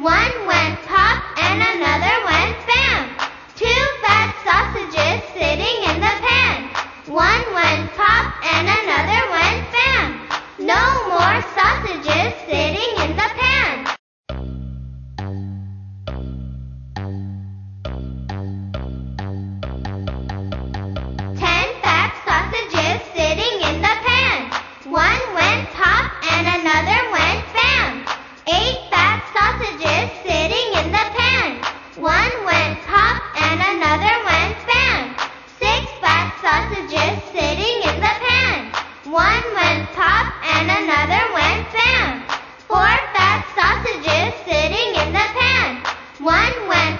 One went pop and another went bam. Two fat sausages sitting in the pan. One went pop and another went bam. No more sausages sitting in the pan. Ten fat sausages sitting in the pan. One went pop and another went bam. Eight fat sausages sitting in the pan. One went pop and another went bam. Six fat sausages sitting in the pan. One went pop and another went bam. Four fat sausages sitting in the pan. One went